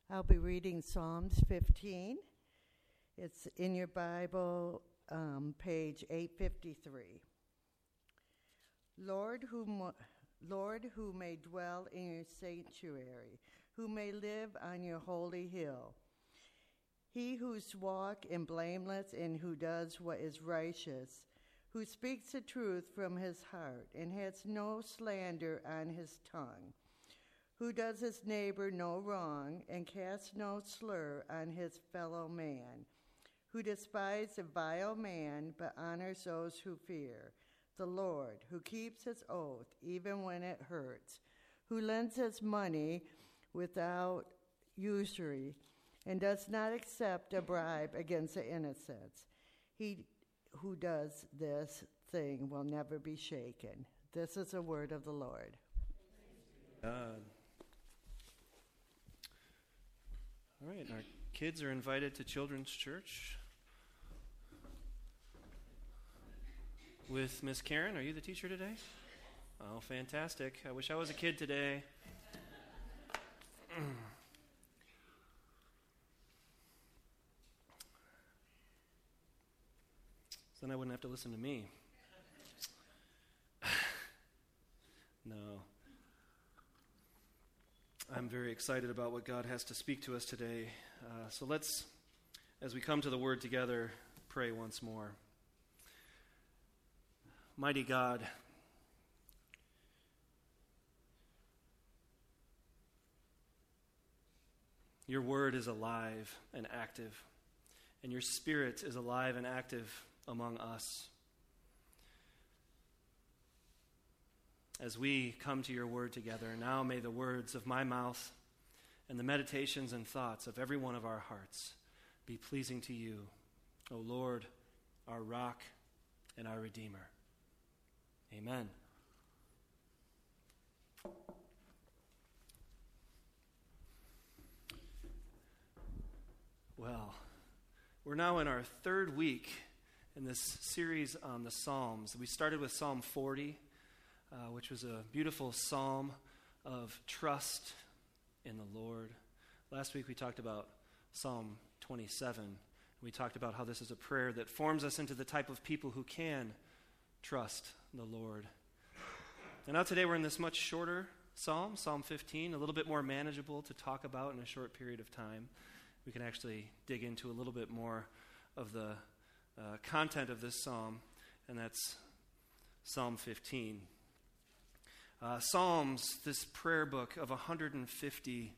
I'll be reading Psalms 15. It's in your Bible, page 853. Lord, who may dwell in your sanctuary, who may live on your holy hill. He whose walk is blameless and who does what is righteous, who speaks the truth from his heart and has no slander on his tongue, who does his neighbor no wrong and casts no slur on his fellow man, who despises a vile man but honors those who fear the Lord, who keeps his oath even when it hurts, who lends his money without usury and does not accept a bribe against the innocent. He who does this thing will never be shaken. This is the word of the Lord. All right, our kids are invited to Children's Church with Miss Karen. Are you the teacher today? Oh, fantastic. I wish I was a kid today. So then I wouldn't have to listen to me. No. I'm very excited about what God has to speak to us today. So let's, as we come to the Word together, pray once more. Mighty God, your Word is alive and active, and your Spirit is alive and active among us. As we come to your word together, now may the words of my mouth and the meditations and thoughts of every one of our hearts be pleasing to you, O Lord, our rock and our Redeemer. Amen. Well, we're now in our third week in this series on the Psalms. We started with Psalm 40. Which was a beautiful psalm of trust in the Lord. Last week we talked about Psalm 27. We talked about how this is a prayer that forms us into the type of people who can trust the Lord. And now today we're in this much shorter psalm, Psalm 15, a little bit more manageable to talk about in a short period of time. We can actually dig into a little bit more of the content of this psalm, and that's Psalm 15. Psalms, this prayer book of 150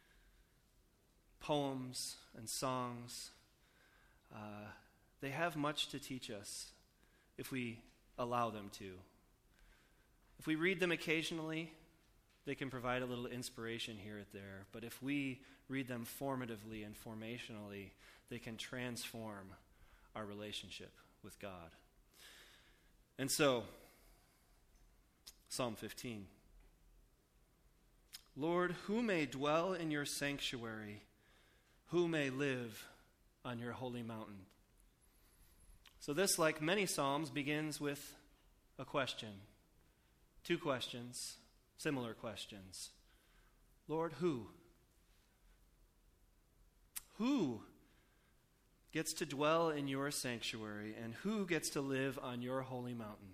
poems and songs, they have much to teach us if we allow them to. If we read them occasionally, they can provide a little inspiration here and there. But if we read them formatively and formationally, they can transform our relationship with God. And so, Psalm 15. Lord, who may dwell in your sanctuary? Who may live on your holy mountain? So this, like many psalms, begins with a question. Two questions, similar questions. Lord, who? Who gets to dwell in your sanctuary, and who gets to live on your holy mountain?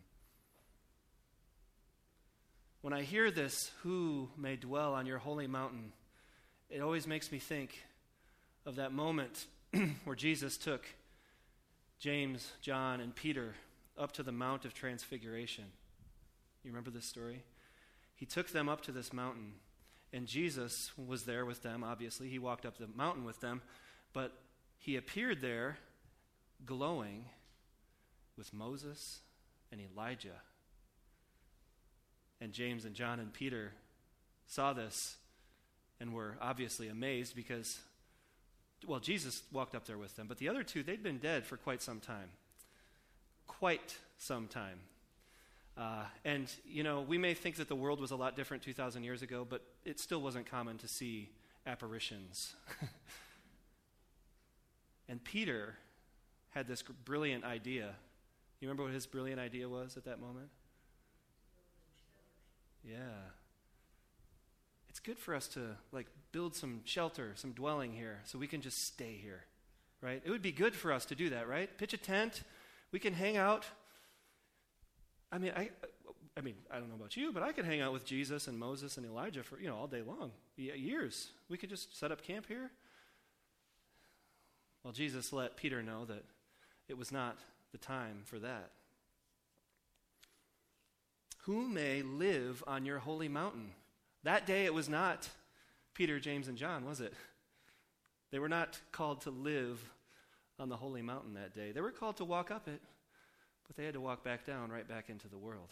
When I hear this, who may dwell on your holy mountain, it always makes me think of that moment where Jesus took James, John, and Peter up to the Mount of Transfiguration. You remember this story? He took them up to this mountain, and Jesus was there with them, obviously. He walked up the mountain with them, but he appeared there glowing with Moses and Elijah. And James and John and Peter saw this and were obviously amazed because, well, Jesus walked up there with them. But the other two, they'd been dead for quite some time. Quite some time. And, you know, we may think that the world was a lot different 2,000 years ago, but it still wasn't common to see apparitions. And Peter had this brilliant idea. You remember what his brilliant idea was at that moment? Yeah. It's it's good for us to build some shelter, some dwelling here, so we can just stay here, right? It would be good for us to do that, right? Pitch a tent, we can hang out. I mean, I don't know about you, but I could hang out with Jesus and Moses and Elijah for, all day long, years. We could just set up camp here. Well, Jesus let Peter know that it was not the time for that. Who may live on your holy mountain? That day it was not Peter, James, and John, was it? They were not called to live on the holy mountain that day. They were called to walk up it, but they had to walk back down, right back into the world.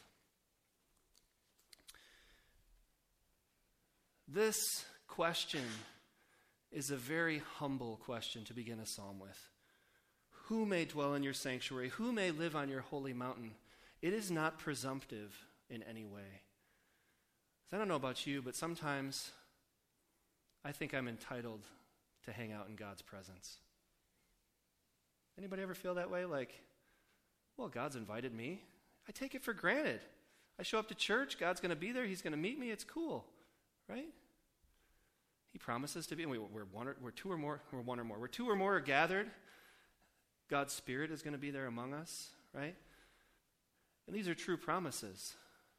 This question is a very humble question to begin a psalm with. Who may dwell in your sanctuary? Who may live on your holy mountain? It is not presumptive in any way. I don't know about you, but sometimes I think I'm entitled to hang out in God's presence. Anybody ever feel that way? Well, God's invited me. I take it for granted. I show up to church, God's going to be there, he's going to meet me, it's cool, right? He promises to be, and we're two or more are gathered, God's Spirit is going to be there among us, right? And these are true promises.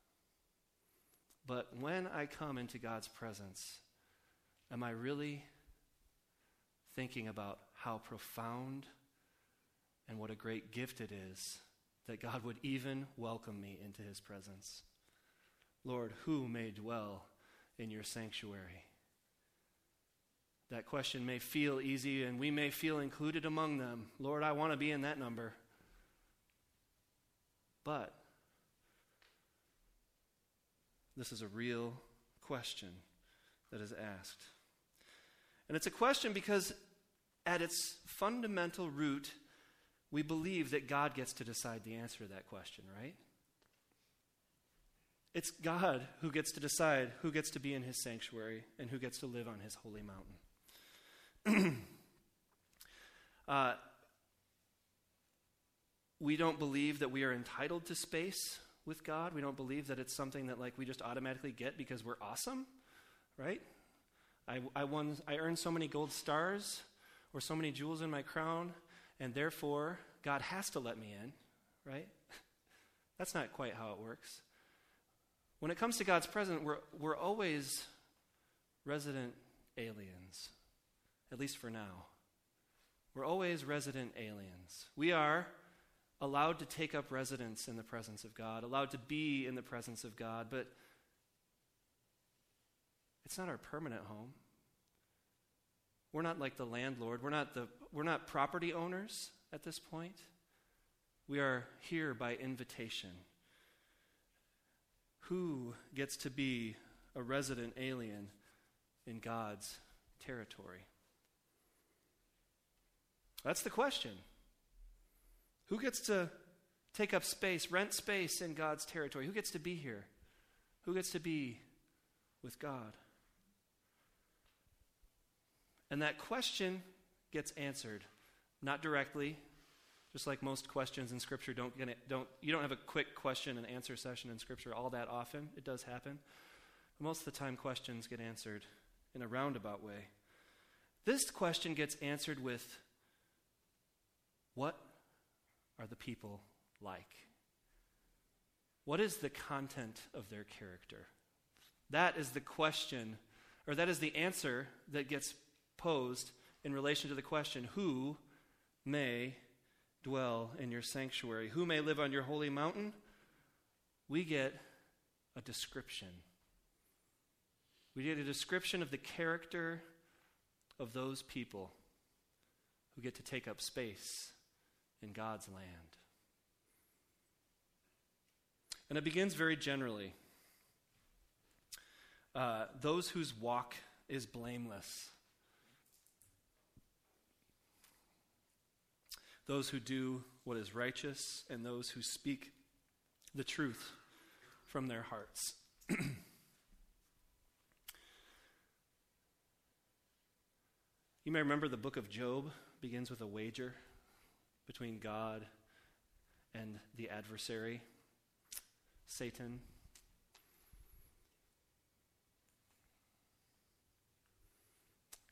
But when I come into God's presence, am I really thinking about how profound and what a great gift it is that God would even welcome me into his presence? Lord, who may dwell in your sanctuary? That question may feel easy, and we may feel included among them. Lord, I want to be in that number. But this is a real question that is asked. And it's a question because at its fundamental root, we believe that God gets to decide the answer to that question, right? It's God who gets to decide who gets to be in his sanctuary and who gets to live on his holy mountain. We don't believe that we are entitled to space with God. We don't believe that it's something that we just automatically get because we're awesome, right? I earned so many gold stars or so many jewels in my crown, and therefore God has to let me in, right? That's not quite how it works. When it comes to God's presence, we're always resident aliens, at least for now. We're always resident aliens. We are allowed to take up residence in the presence of God, allowed to be in the presence of God, but it's not our permanent home. We're not like the landlord. We're not property owners at this point. We are here by invitation. Who gets to be a resident alien in God's territory? That's the question. Who gets to take up space, rent space in God's territory? Who gets to be here? Who gets to be with God? And that question gets answered, not directly, just like most questions in Scripture you don't have a quick question and answer session in Scripture all that often. It does happen. But most of the time, questions get answered in a roundabout way. This question gets answered with, what are the people like? What is the content of their character? That is the question, or that is the answer that gets posed in relation to the question, who may dwell in your sanctuary? Who may live on your holy mountain? We get a description. We get a description of the character of those people who get to take up space in God's land. And it begins very generally. Those whose walk is blameless. Those who do what is righteous, and those who speak the truth from their hearts. You may remember the book of Job begins with a wager between God and the adversary, Satan.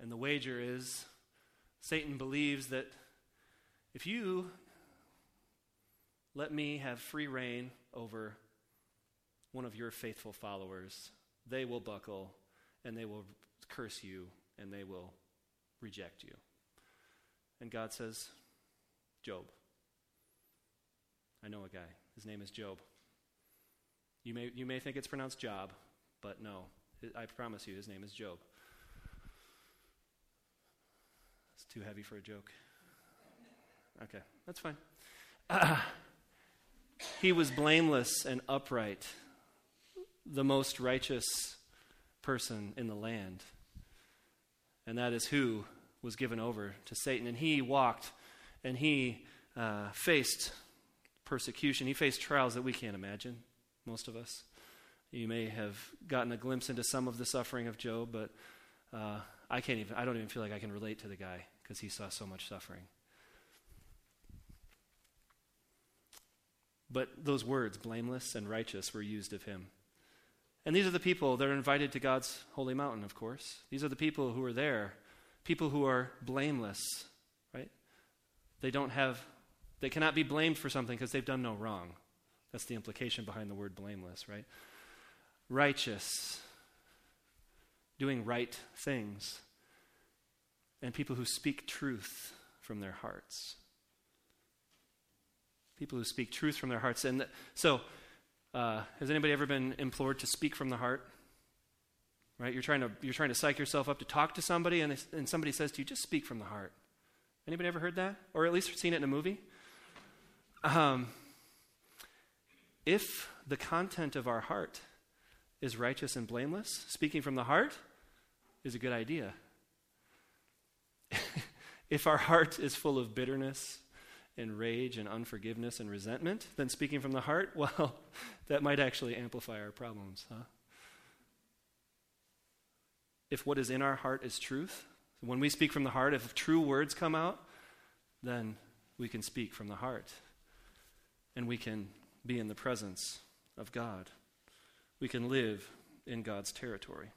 And the wager is, Satan believes that if you let me have free reign over one of your faithful followers, they will buckle, and they will curse you, and they will reject you. And God says, Job. I know a guy. His name is Job. You may think it's pronounced Job, but no. I promise you, his name is Job. It's too heavy for a joke. Okay, that's fine. He was blameless and upright, the most righteous person in the land. And that is who was given over to Satan. And he walked and he faced persecution. He faced trials that we can't imagine, most of us. You may have gotten a glimpse into some of the suffering of Job, but I don't even feel like I can relate to the guy because he saw so much suffering. But those words, blameless and righteous, were used of him. And these are the people that are invited to God's holy mountain, of course. These are the people who are there, people who are blameless, right? They cannot be blamed for something because they've done no wrong. That's the implication behind the word blameless, right? Righteous, doing right things, and people who speak truth from their hearts. People who speak truth from their hearts. And so, has anybody ever been implored to speak from the heart? Right? You're trying to psych yourself up to talk to somebody, and somebody says to you, just speak from the heart. Anybody ever heard that? Or at least seen it in a movie? If the content of our heart is righteous and blameless, speaking from the heart is a good idea. If our heart is full of bitterness and rage and unforgiveness and resentment, then speaking from the heart, well, that might actually amplify our problems, huh? If what is in our heart is truth, when we speak from the heart, if true words come out, then we can speak from the heart. And we can be in the presence of God. We can live in God's territory.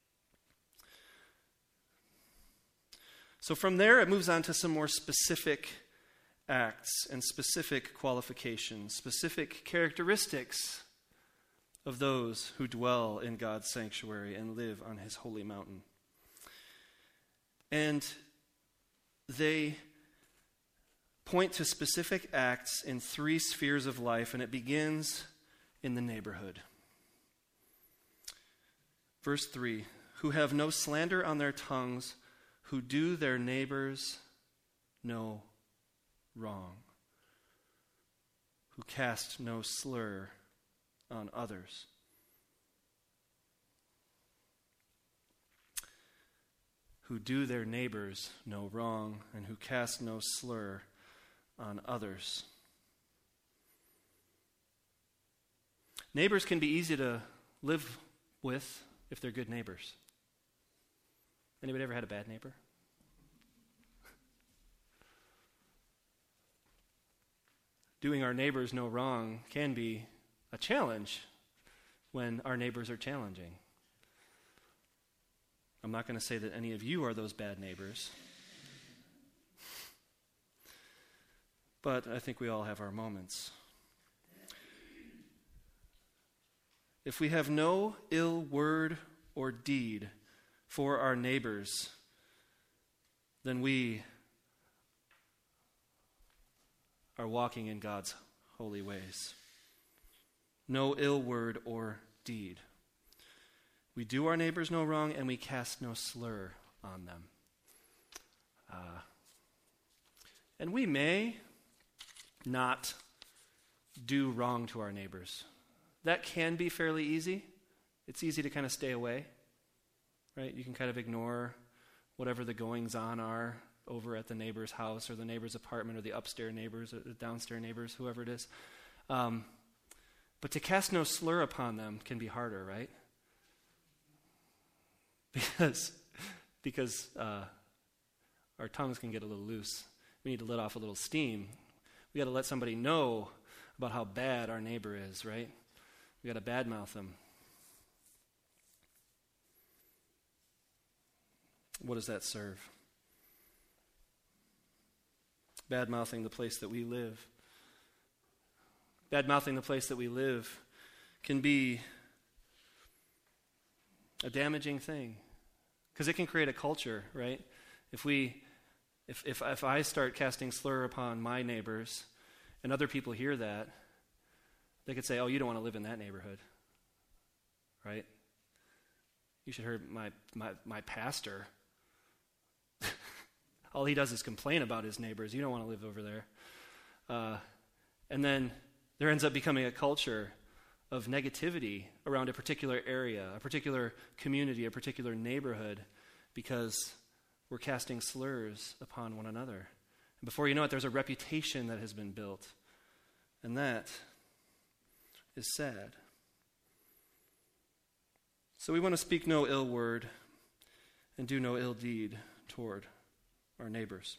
So from there, it moves on to some more specific acts and specific qualifications, specific characteristics of those who dwell in God's sanctuary and live on his holy mountain. And they point to specific acts in 3 spheres of life, and it begins in the neighborhood. Verse 3, who have no slander on their tongues, who do their neighbors no wrong, who cast no slur on others. Who do their neighbors no wrong, and who cast no slur on others. Neighbors can be easy to live with if they're good neighbors. Anybody ever had a bad neighbor? Doing our neighbors no wrong can be a challenge when our neighbors are challenging. I'm not going to say that any of you are those bad neighbors. But I think we all have our moments. If we have no ill word or deed for our neighbors, then we are walking in God's holy ways. No ill word or deed. We do our neighbors no wrong, and we cast no slur on them. And we may not do wrong to our neighbors. That can be fairly easy. It's easy to kind of stay away, right? You can kind of ignore whatever the goings-on are over at the neighbor's house or the neighbor's apartment or the upstairs neighbors or the downstairs neighbors, whoever it is. But to cast no slur upon them can be harder, right? Because our tongues can get a little loose. We need to let off a little steam. We got to let somebody know about how bad our neighbor is, right? We got to badmouth them. what does that serve? Bad-mouthing the place that we live. Bad-mouthing the place that we live can be a damaging thing because it can create a culture, right? If I start casting slur upon my neighbors and other people hear that, they could say, oh, you don't want to live in that neighborhood, right? You should hear my pastor. All he does is complain about his neighbors. You don't want to live over there. And then there ends up becoming a culture of negativity around a particular area, a particular community, a particular neighborhood, because we're casting slurs upon one another. And before you know it, there's a reputation that has been built. And that is sad. So we want to speak no ill word and do no ill deed toward our neighbors.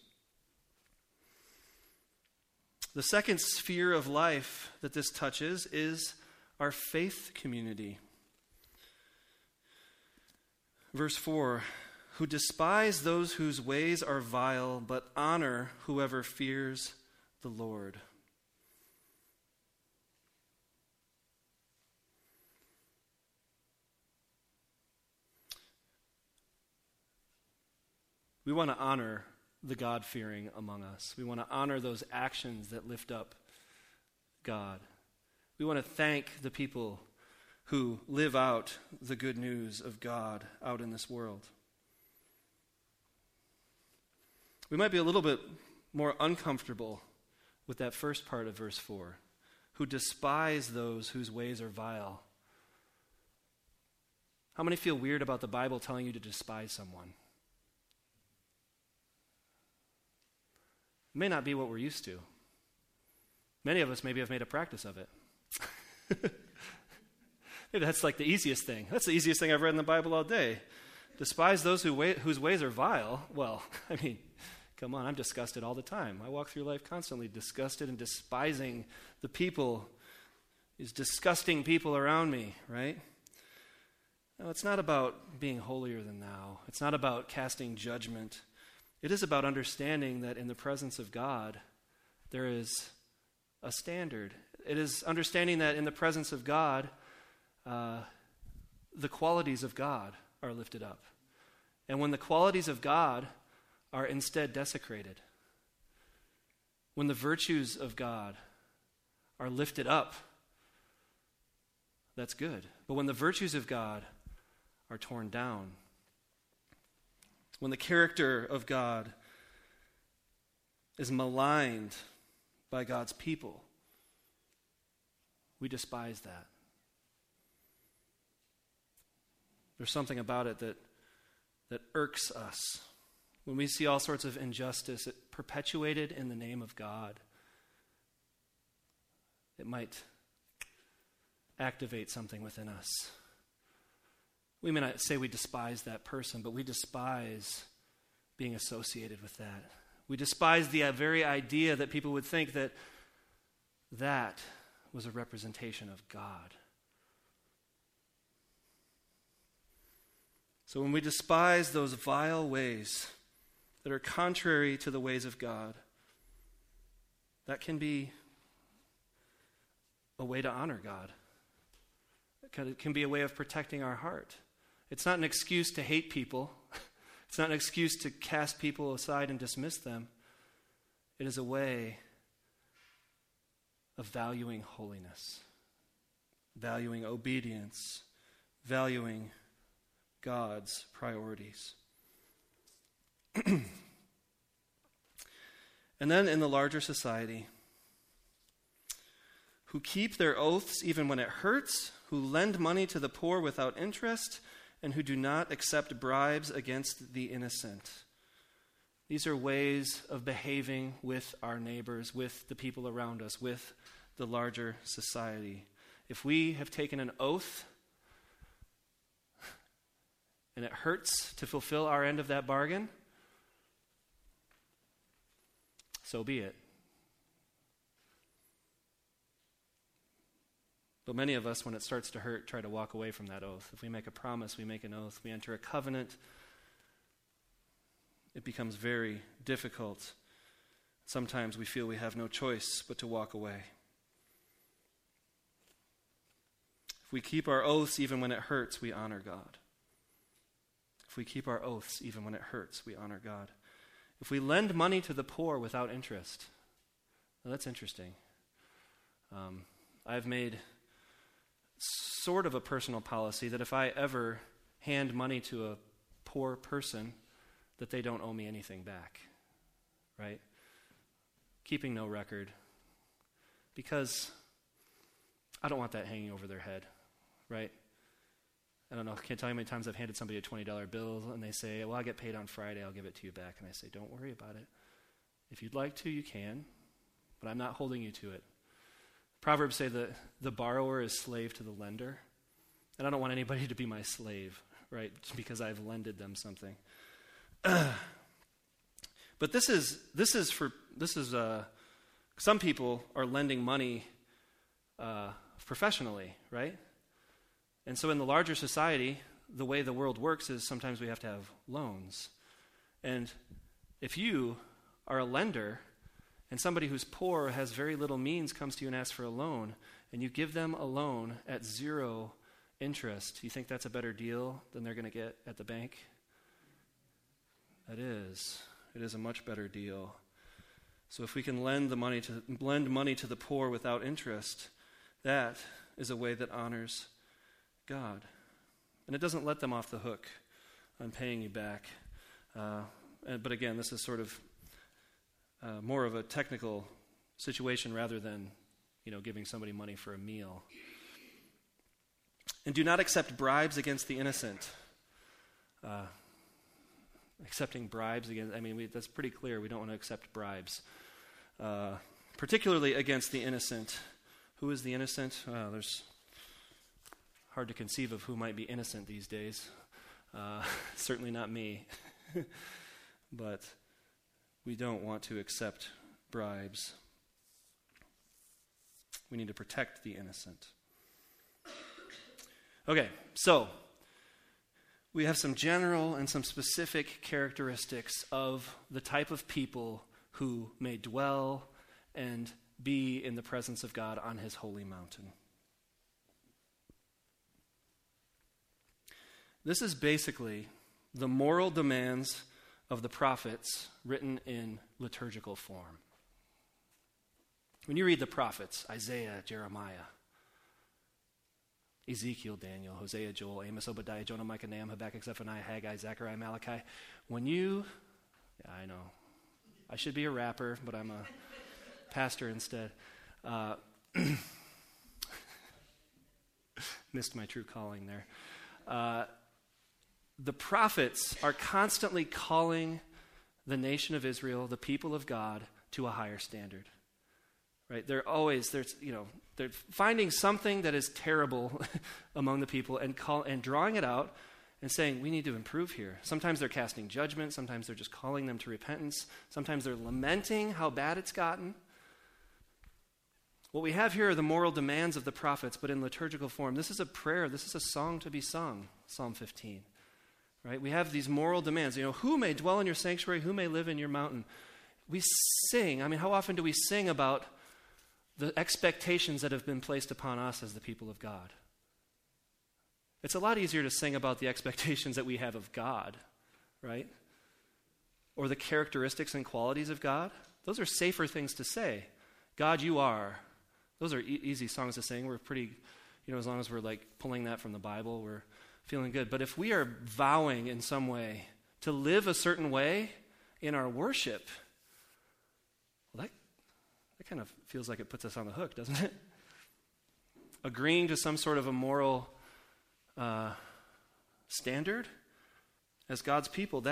The second sphere of life that this touches is our faith community. Verse 4, who despise those whose ways are vile, but honor whoever fears the Lord. We want to honor the God-fearing among us. We want to honor those actions that lift up God. We want to thank the people who live out the good news of God out in this world. We might be a little bit more uncomfortable with that first part of verse 4, who despise those whose ways are vile. How many feel weird about the Bible telling you to despise someone? It may not be what we're used to. Many of us maybe have made a practice of it. Maybe that's like the easiest thing. That's the easiest thing I've read in the Bible all day. Despise those whose ways are vile. Well, I mean, come on, I'm disgusted all the time. I walk through life constantly disgusted and despising the people, these disgusting people around me, right? No, it's not about being holier than thou. It's not about casting judgment. It is about understanding that in the presence of God, there is a standard. It is understanding that in the presence of God, the qualities of God are lifted up. And when the qualities of God are instead desecrated, when the virtues of God are lifted up, that's good. But when the virtues of God are torn down, when the character of God is maligned by God's people, we despise that. There's something about it that irks us. When we see all sorts of injustice perpetuated in the name of God, it might activate something within us. We may not say we despise that person, but we despise being associated with that. We despise the very idea that people would think that that was a representation of God. So when we despise those vile ways that are contrary to the ways of God, that can be a way to honor God. It can be a way of protecting our heart. It's not an excuse to hate people. It's not an excuse to cast people aside and dismiss them. It is a way of valuing holiness, valuing obedience, valuing God's priorities. And then in the larger society, who keep their oaths even when it hurts, who lend money to the poor without interest, and who do not accept bribes against the innocent. These are ways of behaving with our neighbors, with the people around us, with the larger society. If we have taken an oath and it hurts to fulfill our end of that bargain, so be it. But many of us, when it starts to hurt, try to walk away from that oath. If we make a promise, we make an oath, we enter a covenant, it becomes very difficult. Sometimes we feel we have no choice but to walk away. If we keep our oaths even when it hurts, we honor God. If we keep our oaths even when it hurts, we honor God. If we lend money to the poor without interest, well, that's interesting. I've made sort of a personal policy that if I ever hand money to a poor person, that they don't owe me anything back, right? Keeping no record, because I don't want that hanging over their head, right? I don't know, I can't tell you how many times I've handed somebody a $20 bill and they say, well, I get paid on Friday, I'll give it to you back. And I say, don't worry about it. If you'd like to, you can, but I'm not holding you to it. Proverbs say that the borrower is slave to the lender, and I don't want anybody to be my slave, right, because I've lended them something. But this is some people are lending money professionally, right? And so in the larger society, the way the world works is sometimes we have to have loans. And if you are a lender and somebody who's poor, has very little means, comes to you and asks for a loan, and you give them a loan at 0 interest, you think that's a better deal than they're going to get at the bank? That is. It is a much better deal. So if we can lend money to the poor without interest, that is a way that honors God. And it doesn't let them off the hook on paying you back. But again, this is sort of more of a technical situation rather than, giving somebody money for a meal. And do not accept bribes against the innocent. Accepting bribes against, that's pretty clear. We don't want to accept bribes. Particularly against the innocent. Who is the innocent? There's hard to conceive of who might be innocent these days. Certainly not me. But we don't want to accept bribes. We need to protect the innocent. Okay, so we have some general and some specific characteristics of the type of people who may dwell and be in the presence of God on his holy mountain. This is basically the moral demands of the prophets written in liturgical form. When you read the prophets, Isaiah, Jeremiah, Ezekiel, Daniel, Hosea, Joel, Amos, Obadiah, Jonah, Micah, Nahum, Habakkuk, Zephaniah, Haggai, Zechariah, Malachi, I know, I should be a rapper, but I'm a pastor instead. Missed my true calling there. The prophets are constantly calling the nation of Israel, the people of God, to a higher standard. Right? They're finding something that is terrible among the people and drawing it out and saying, we need to improve here. Sometimes they're casting judgment. Sometimes they're just calling them to repentance. Sometimes they're lamenting how bad it's gotten. What we have here are the moral demands of the prophets, but in liturgical form. This is a prayer. This is a song to be sung, Psalm 15. Right? We have these moral demands. Who may dwell in your sanctuary? Who may live in your mountain? We sing. How often do we sing about the expectations that have been placed upon us as the people of God? It's a lot easier to sing about the expectations that we have of God, right? Or the characteristics and qualities of God. Those are safer things to say. God, you are. Those are easy songs to sing. We're pretty, as long as we're pulling that from the Bible, we're feeling good. But if we are vowing in some way to live a certain way in our worship, well, that kind of feels like it puts us on the hook, doesn't it? Agreeing to some sort of a moral standard as God's people,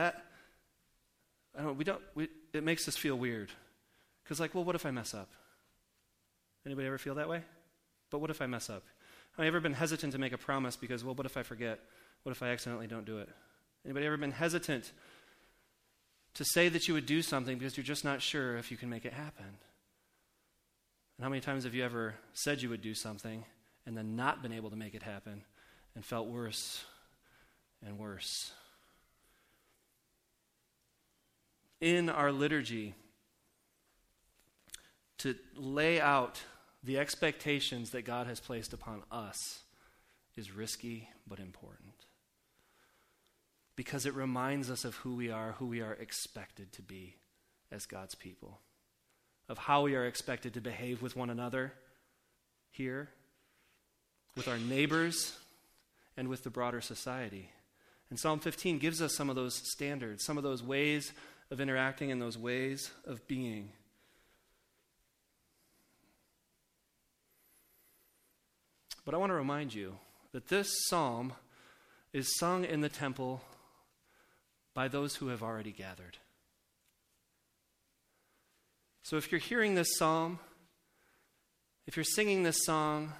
it makes us feel weird. Because what if I mess up? Anybody ever feel that way? But what if I mess up? Have you ever been hesitant to make a promise because, what if I forget? What if I accidentally don't do it? Anybody ever been hesitant to say that you would do something because you're just not sure if you can make it happen? And how many times have you ever said you would do something and then not been able to make it happen and felt worse and worse? in our liturgy to lay out the expectations that God has placed upon us is risky but important. Because it reminds us of who we are expected to be as God's people, of how we are expected to behave with one another here, with our neighbors, and with the broader society. And Psalm 15 gives us some of those standards, some of those ways of interacting and those ways of being. But I want to remind you that this psalm is sung in the temple by those who have already gathered. So if you're hearing this psalm, if you're singing this song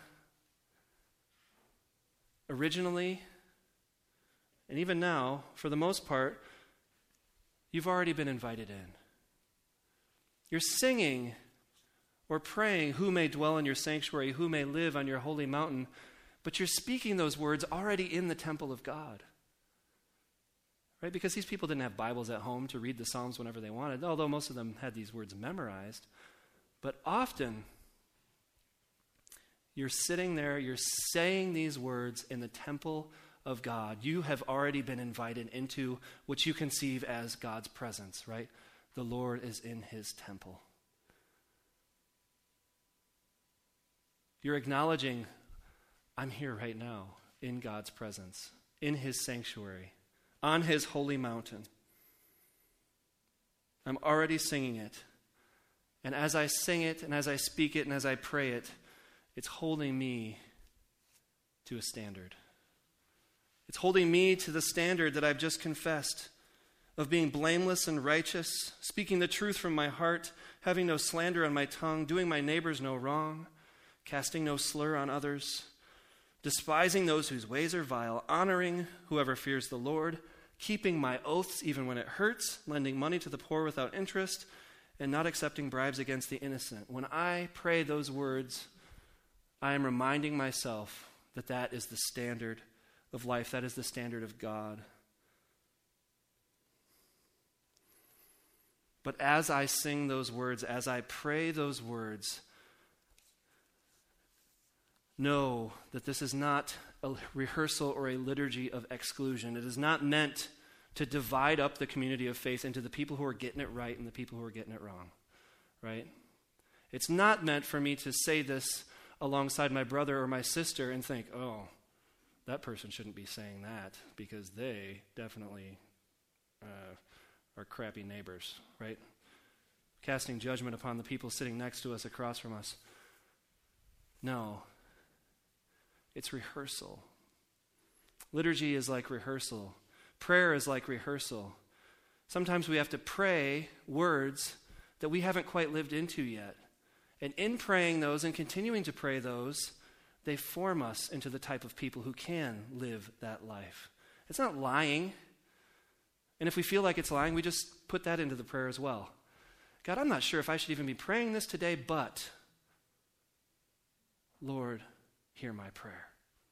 originally, and even now, for the most part, you've already been invited in. You're singing or praying, "Who may dwell in your sanctuary, who may live on your holy mountain," but you're speaking those words already in the temple of God. Right? Because these people didn't have Bibles at home to read the Psalms whenever they wanted, although most of them had these words memorized. But often, you're sitting there, you're saying these words in the temple of God. You have already been invited into what you conceive as God's presence, right? The Lord is in his temple. You're acknowledging, I'm here right now in God's presence, in his sanctuary, on his holy mountain. I'm already singing it. And as I sing it, and as I speak it, and as I pray it, it's holding me to a standard. It's holding me to the standard that I've just confessed of being blameless and righteous, speaking the truth from my heart, having no slander on my tongue, doing my neighbors no wrong, casting no slur on others, despising those whose ways are vile, honoring whoever fears the Lord, keeping my oaths even when it hurts, lending money to the poor without interest, and not accepting bribes against the innocent. When I pray those words, I am reminding myself that that is the standard of life. That is the standard of God. But as I sing those words, as I pray those words, know that this is not a rehearsal or a liturgy of exclusion. It is not meant to divide up the community of faith into the people who are getting it right and the people who are getting it wrong, right? It's not meant for me to say this alongside my brother or my sister and think, oh, that person shouldn't be saying that because they definitely are crappy neighbors, right? Casting judgment upon the people sitting next to us, across from us. No. It's rehearsal. Liturgy is like rehearsal. Prayer is like rehearsal. Sometimes we have to pray words that we haven't quite lived into yet. And in praying those and continuing to pray those, they form us into the type of people who can live that life. It's not lying. And if we feel like it's lying, we just put that into the prayer as well. God, I'm not sure if I should even be praying this today, but Lord, hear my prayer.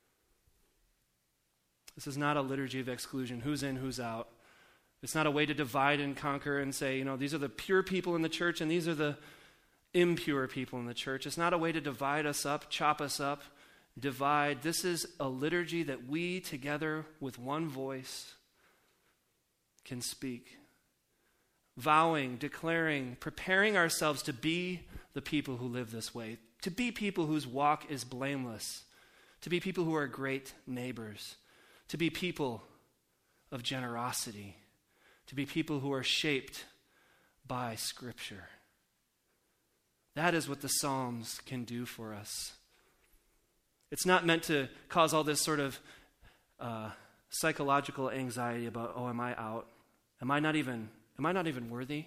This is not a liturgy of exclusion. Who's in, who's out. It's not a way to divide and conquer and say, these are the pure people in the church and these are the impure people in the church. It's not a way to divide us up, chop us up, divide. This is a liturgy that we together with one voice can speak. Vowing, declaring, preparing ourselves to be the people who live this way, to be people whose walk is blameless, to be people who are great neighbors, to be people of generosity, to be people who are shaped by Scripture. That is what the Psalms can do for us. It's not meant to cause all this sort of psychological anxiety about, oh, am I out? Am I not even worthy?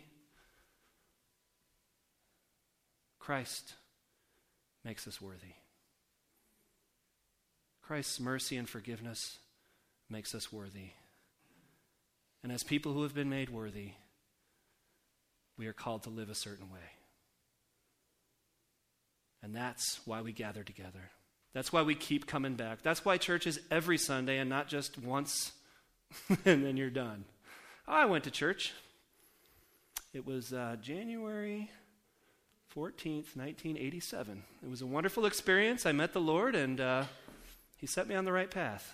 Christ makes us worthy. Christ's mercy and forgiveness makes us worthy. And as people who have been made worthy, we are called to live a certain way. And that's why we gather together. That's why we keep coming back. That's why church is every Sunday and not just once and then you're done. Oh, I went to church. It was January 14th, 1987. It was a wonderful experience. I met the Lord, and he set me on the right path.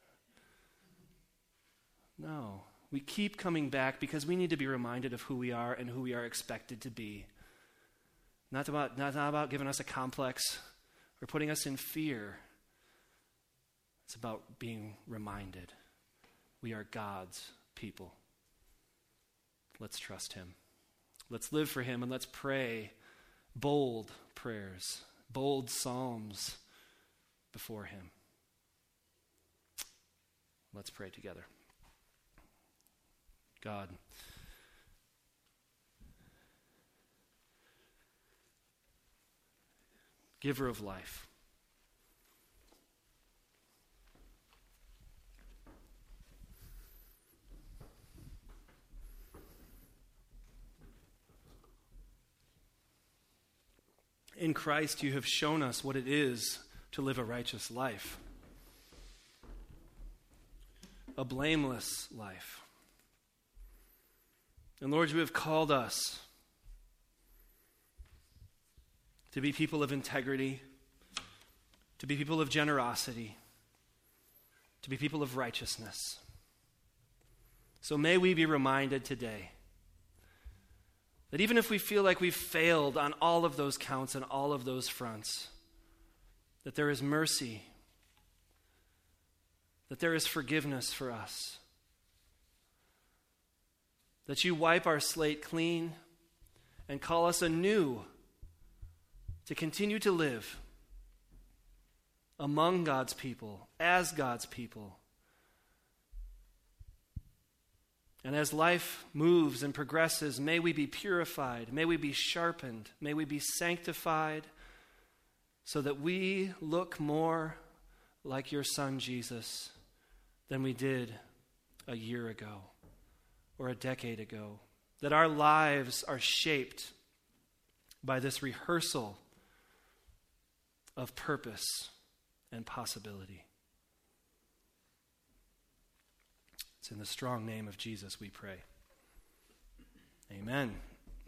No, we keep coming back because we need to be reminded of who we are and who we are expected to be. Not about giving us a complex or putting us in fear. It's about being reminded we are God's people. Let's trust him. Let's live for him, and let's pray bold prayers, bold psalms before him. Let's pray together. God, giver of life, in Christ, you have shown us what it is to live a righteous life, a blameless life. And Lord, you have called us to be people of integrity, to be people of generosity, to be people of righteousness. So may we be reminded today that even if we feel like we've failed on all of those counts and all of those fronts, that there is mercy, that there is forgiveness for us, that you wipe our slate clean and call us anew to continue to live among God's people, as God's people. And as life moves and progresses, may we be purified, may we be sharpened, may we be sanctified, so that we look more like your Son, Jesus, than we did a year ago or a decade ago. That our lives are shaped by this rehearsal of purpose and possibility. It's in the strong name of Jesus we pray. Amen.